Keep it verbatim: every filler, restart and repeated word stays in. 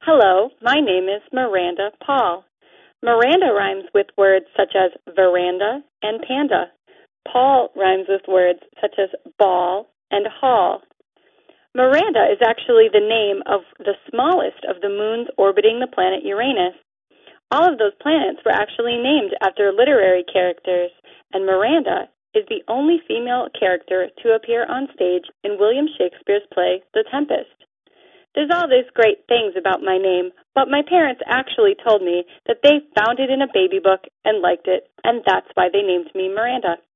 Hello, my name is Miranda Paul. Miranda rhymes with words such as veranda and panda. Paul rhymes with words such as ball and hall. Miranda is actually the name of the smallest of the moons orbiting the planet Uranus. All of those planets were actually named after literary characters, and Miranda is the only female character to appear on stage in William Shakespeare's play The Tempest. There's all these great things about my name, but my parents actually told me that they found it in a baby book and liked it, and that's why they named me Miranda.